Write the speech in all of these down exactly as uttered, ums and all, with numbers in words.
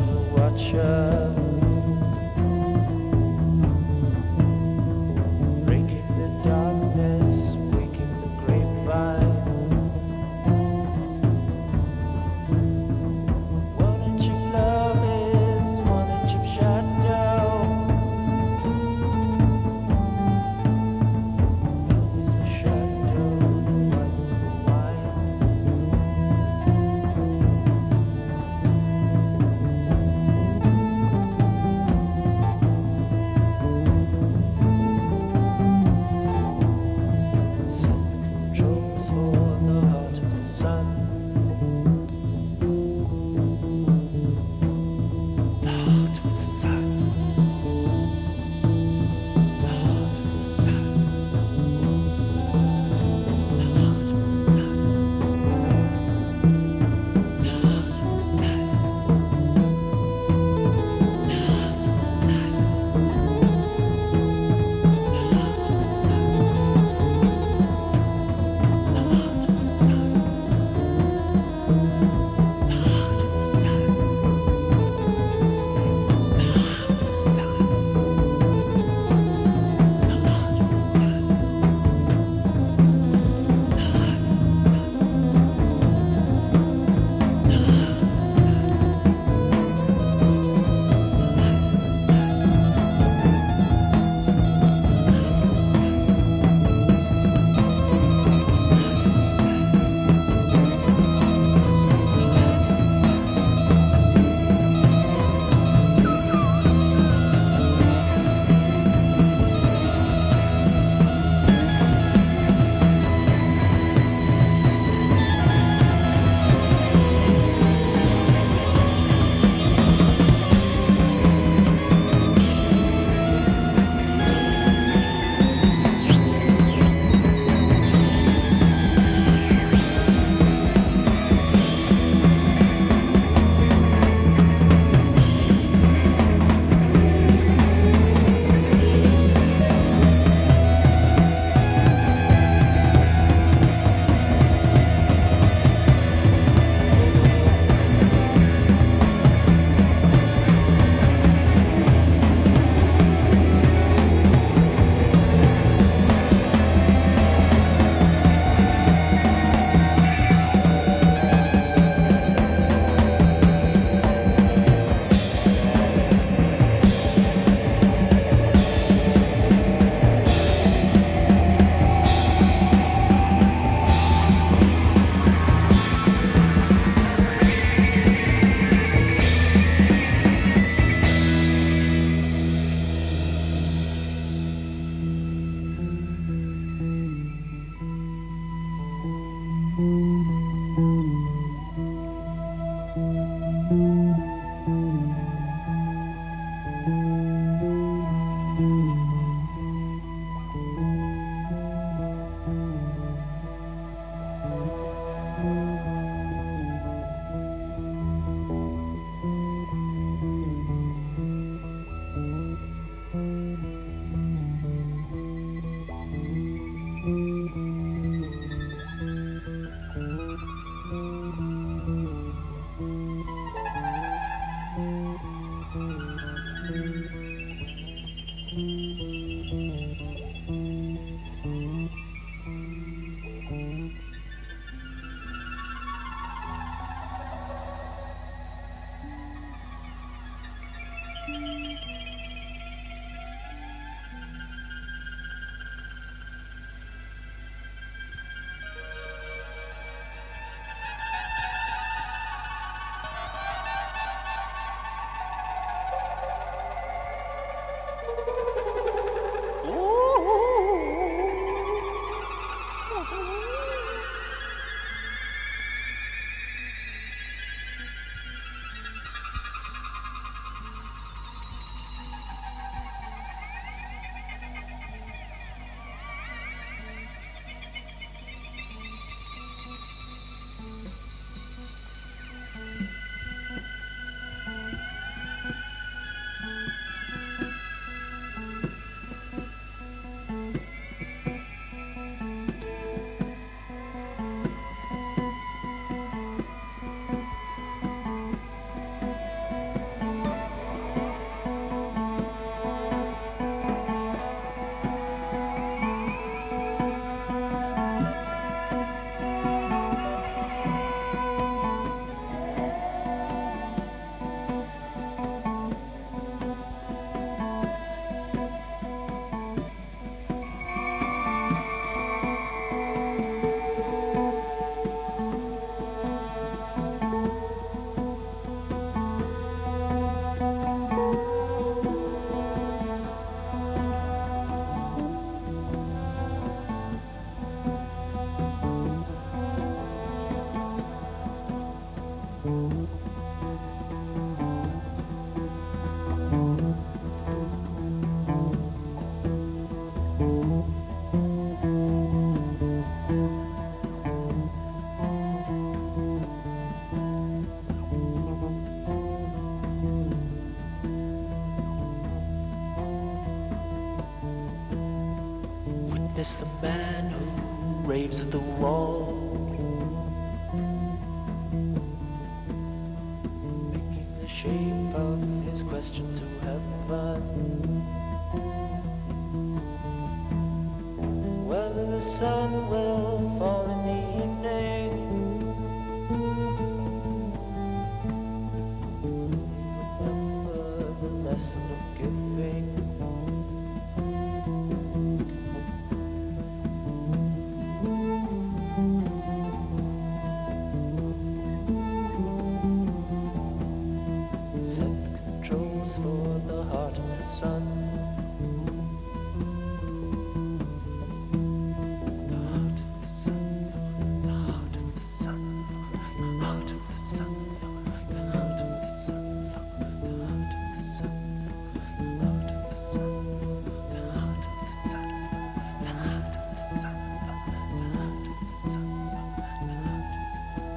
the watcher, breaking the darkness, waking the grapevine. One inch of love is one inch of shadow. Love is the shadow that ripens the wine. It's the man who raves at the wall, making the shape of his question to heaven. Whether the sun will fall in the evening, will you remember the lesson of giving? Set the controls for the heart of the sun. The heart of the sun, the heart of the sun, the heart of the sun, the heart of the sun, the heart of the sun, the heart of the sun, the heart of the sun, the heart of the sun, the heart of the sun, the heart of the sun.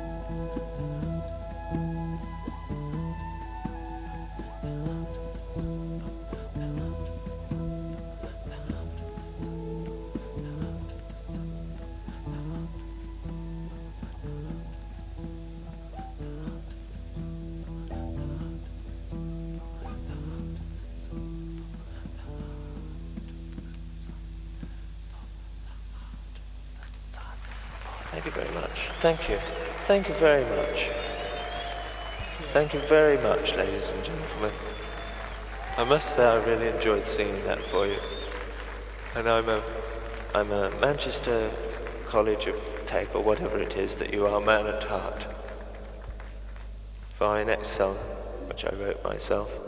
Thank you very much. Thank you. Thank you very much. Thank you very much, ladies and gentlemen. I must say I really enjoyed singing that for you. And I'm a, I'm a Manchester College of Tech, or whatever it is that you are, man at heart. For our next song, which I wrote myself,